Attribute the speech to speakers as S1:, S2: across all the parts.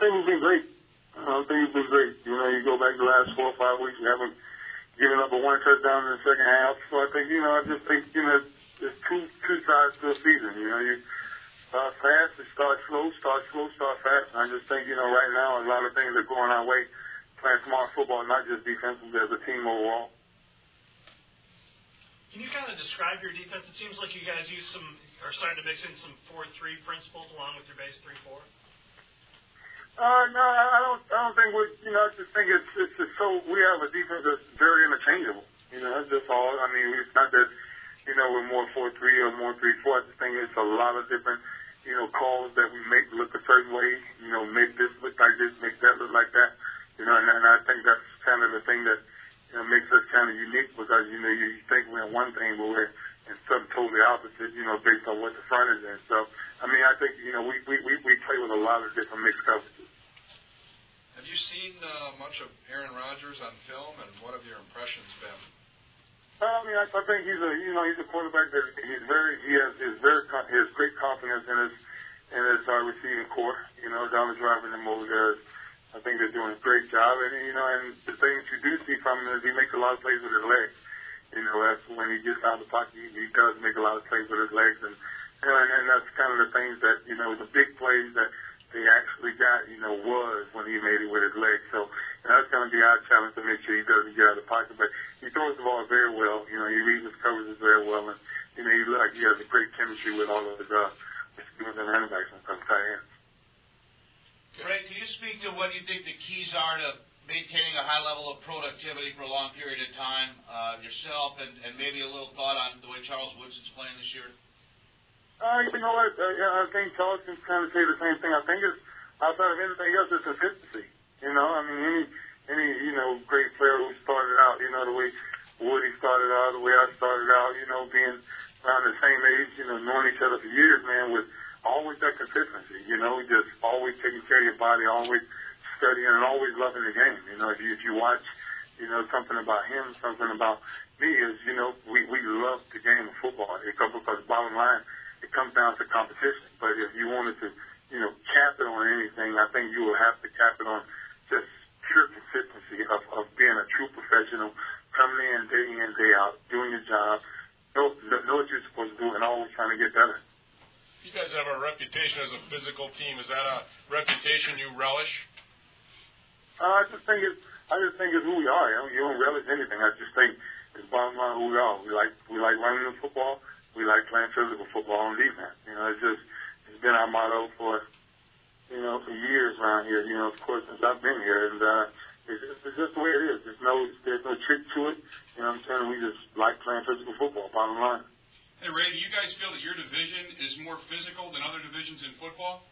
S1: think we've been great. I think we've been great. You know, you go back the last 4 or 5 weeks, we haven't given up a one touchdown in the second half. So I think, I just think, there's two sides to a season. You start fast, you start slow, start fast. And I just think, right now a lot of things are going our way, playing smart football, not just defensively, as a team overall.
S2: Can you kind of describe your defense? It seems like you guys are starting to mix in some 4-3 principles along with your base 3-4.
S1: No, I don't think I just think it's just so we have a defense that's very interchangeable. That's just all. I mean, it's not that, we're more 4-3 or more 3-4. I just think it's a lot of different, calls that we make look a certain way. Make this look like this, make that look like that. And I think that's kind of the thing that, makes us kind of unique because, you think we're in one thing, but we're in something totally opposite, based on what the front is in. So, I mean, I think, we play with a lot of different mixed coverages.
S3: Have you seen much of Aaron Rodgers on film, and what have your impressions been?
S1: I mean, I think he's a quarterback that he has great confidence in his receiving core. Donald Driver and them over there, I think they're doing a great job. And and the things you do see from him is he makes a lot of plays with his legs. That's when he gets out of the pocket, he does make a lot of plays with his legs, and that's kind of the things that the big plays that they actually got, was when he made it with his legs. So that's going to be our challenge to make sure he doesn't get out of the pocket. But he throws the ball very well. He reads his coverages very well, and he looks like he has a great chemistry with all of his receivers and running backs and some tight ends.
S4: Ray, can you speak to what you think the keys are to maintaining a high level of productivity for a long period of time, yourself, and maybe a little thought on the way Charles Woodson's playing this year?
S1: You know what? I think Charles can kind of say the same thing. I think it's, outside of anything else, it's consistency. I mean, any great player who started out, the way Woody started out, the way I started out, being around the same age, knowing each other for years, man, with always that consistency, just always taking care of your body, always studying and always loving the game. If you watch, something about him, something about me is, we love the game of football. Because bottom line, it comes down to competition. But if you wanted to, cap it on anything, I think you will have to cap it on just pure consistency of being a true professional, coming in, day out, doing your job, know what you're supposed to do, and always trying to get better.
S5: You guys have a reputation as a physical team. Is that a reputation you relish?
S1: I just think it's who we are. You don't relish anything. I just think it's bottom line who we are. We like running the football. We like playing physical football on defense. It's been our motto for years around here. Of course, since I've been here, and it's just the way it is. There's no trick to it. I'm saying? We just like playing physical football. Bottom line.
S6: Hey Ray, do you guys feel that your division is more physical than other divisions in football?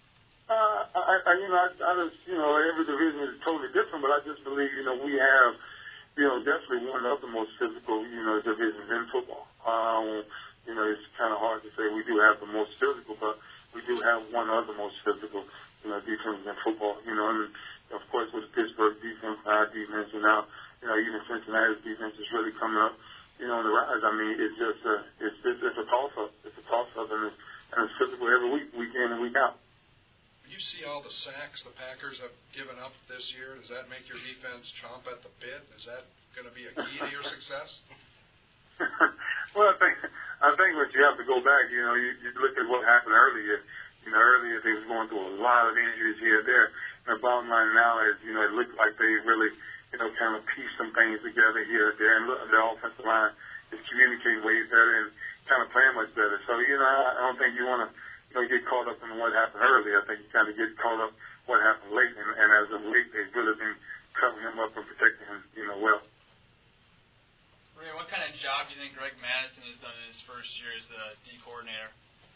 S1: Every division is totally different, but I just believe, we have, definitely one of the most physical, divisions in football. It's kind of hard to say we do have the most physical, but we do have one of the most physical, defenses in football. And of course with the Pittsburgh defense, our defense, and now, even Cincinnati's defense is really coming up, on the rise. I mean, it's just it's a toss-up. It's a toss-up, and it's physical every week in and week out.
S3: You see all the sacks the Packers have given up this year. Does that make your defense chomp at the bit? Is that going to be a key to your success?
S1: Well, I think what you have to go back, you look at what happened earlier. Earlier they was going through a lot of injuries here and there. And the bottom line now is, it looked like they really, kind of pieced some things together here and there. And look, the offensive line is communicating way better and kind of playing much better. So, I don't think you want to, get caught up in what happened earlier. I think you kind of get caught up what happened late. And as of late, they've really been covering him up and protecting him, well.
S4: Ray, what kind of job do you think Greg Madison has done in his first year as the D coordinator?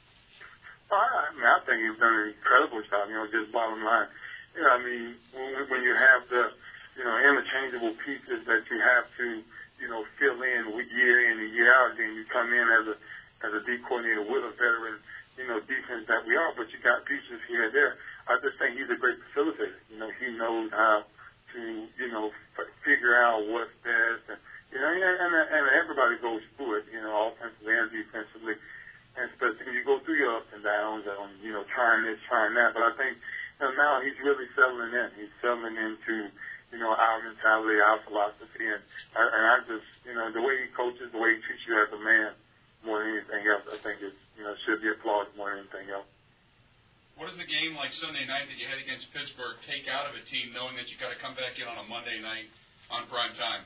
S1: I think he's done an incredible job, just bottom line. When you have the, interchangeable pieces that you have to, fill in year in and year out, then you come in as a D coordinator with a veteran, defense that we are, but you got pieces here and there. I just think he's a great facilitator. He knows how to, figure out what's best, and everybody goes through it, offensively and defensively. And especially when you go through your ups and downs on, trying this, trying that. But I think now he's really settling in. He's settling into, our mentality, our philosophy, and I just, the way he coaches, the way he treats you as a man, more than anything else, I think it, should be applauded more than anything else.
S6: What does the game like Sunday night that you had against Pittsburgh take out of a team, knowing that you got to come back in on a Monday night on prime time?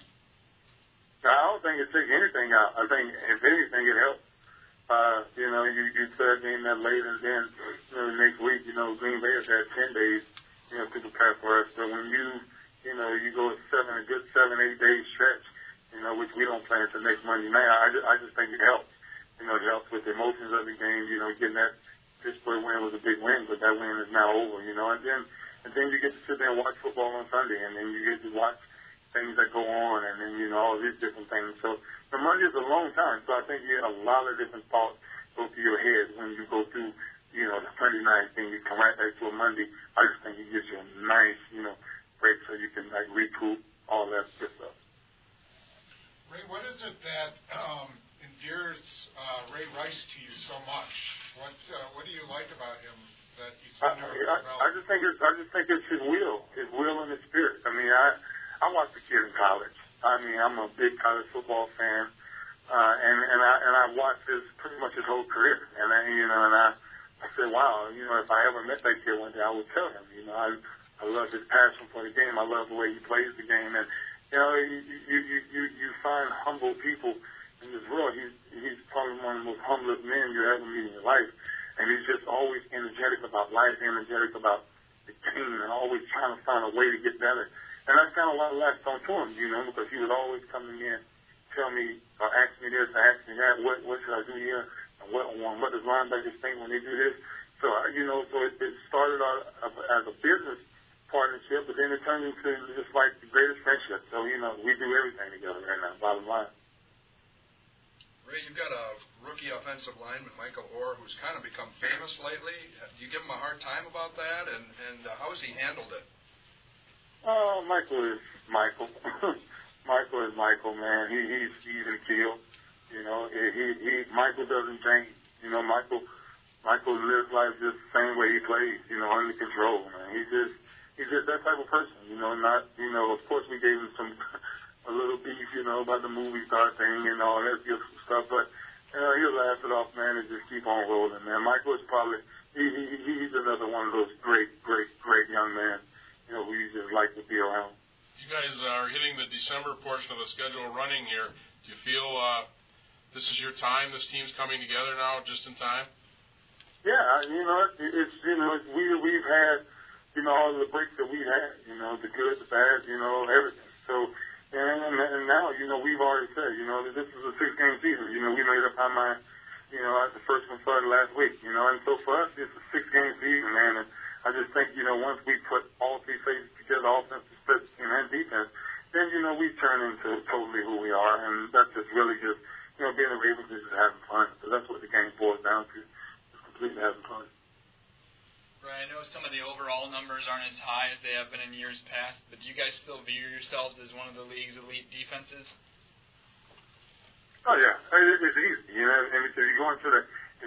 S1: I don't think it takes anything out. I think, if anything, it helps. You play a game that late, and then the next week, Green Bay has had 10 days, to prepare for us. So when you go a good 7-8 day stretch, which we don't plan until next Monday night, I just think it helps. It helps with the emotions of the game. Getting that Pittsburgh win was a big win, but that win is now over. And then you get to sit there and watch football on Sunday, and then you get to watch things that go on, and then all these different things. So the Monday is a long time. So I think you get a lot of different thoughts go through your head when you go through, the Sunday night thing. You come right back to a Monday. I just think it gives you a nice, break so you can recoup all that good stuff.
S7: Ray, what is it that endears Ray Rice to you so much? What do you like about him that you seem to have developed?
S1: I just think it's his will and his spirit. I mean, I watched the kid in college. I mean, I'm a big college football fan, and I watched pretty much his whole career. And I said, wow, if I ever met that kid one day, I would tell him. I love his passion for the game. I love the way he plays the game, and you find humble people in this world. He's probably one of the most humblest men you ever meet in your life, and he's just always energetic about life, energetic about the game, and always trying to find a way to get better. And that's kind of what I latched on to him, because he would always come to me and tell me, or ask me this, or ask me that, what should I do here, and what does linebackers think when they do this? So, so it started out as a business partnership, but then it turned into just like the greatest friendship. So, we do everything together right now, bottom line.
S3: Ray, you've got a rookie offensive lineman, Michael Orr, who's kind of become famous lately. Do you give him a hard time about that, and how has he handled it?
S1: Michael is Michael. Michael is Michael, man. He's even keel. Michael doesn't change. Michael lives life just the same way he plays. Under control, man. He's just that type of person. Not. Of course, we gave him a little beef, about the movie star thing and all that good stuff. But he'll laugh it off, man, and just keep on rolling, man. Michael is probably he's another one of those great young men. Who you just like to be around.
S5: You guys are hitting the December portion of the schedule running here. Do you feel this is your time? This team's coming together now just in time?
S1: Yeah, we've had, all the breaks that we've had, the good, the bad, everything. So, and now, we've already said, that this is a 6-game season. We made up our mind, the first one started last week, and so for us, it's a 6-game season, man. And I just think, once we put all three phases together, offense, special team, and defense, then, we turn into totally who we are, and that's just really just, being a Ravens is just having fun. So that's what the game boils down to, just completely having fun.
S8: Right, I know some of the overall numbers aren't as high as they have been in years past, but do you guys still view yourselves as one of the league's elite defenses?
S1: Oh yeah, it's easy. And if you go into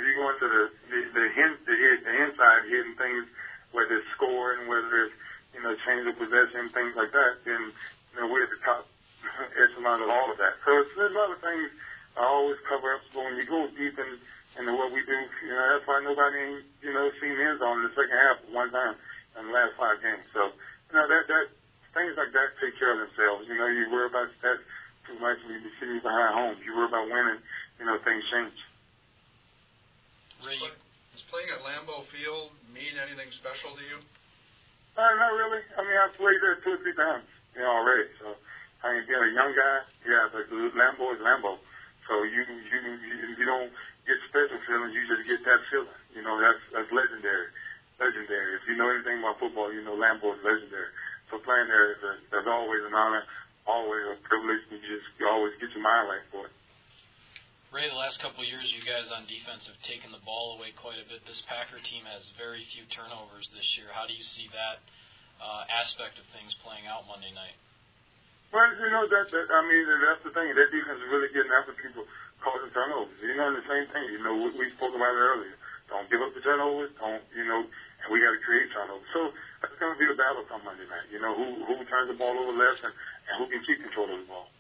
S1: the inside hidden things, whether it's scoring, whether it's change of possession, things like that, then we're at the top echelon of all of that. So there's a lot of things I always cover up. So when you go deep into what we do, that's why nobody ain't seen end zone in the second half one time in the last 5 games. So that things like that take care of themselves. You worry about stats too much when you be sitting behind home. You worry about winning, things change.
S3: Ray, does playing at Lambeau Field mean anything special to you?
S1: Not really. I mean, I've played there 2 or 3 times, already. So, I mean, being a young guy, yeah, but Lambeau is Lambeau. So you don't get special feelings. You just get that feeling. That's legendary. Legendary. If you know anything about football, Lambeau is legendary. So playing there is always an honor, always a privilege. You always get your mind right for it.
S9: Ray, the last couple of years, you guys on defense have taken the ball away quite a bit. This Packer team has very few turnovers this year. How do you see that aspect of things playing out Monday night?
S1: Well, that's the thing. That defense is really getting after people causing turnovers. The same thing. We spoke about it earlier. Don't give up the turnovers. Don't, and we got to create turnovers. So that's going to be the battle come Monday night. Who turns the ball over less and who can keep control of the ball.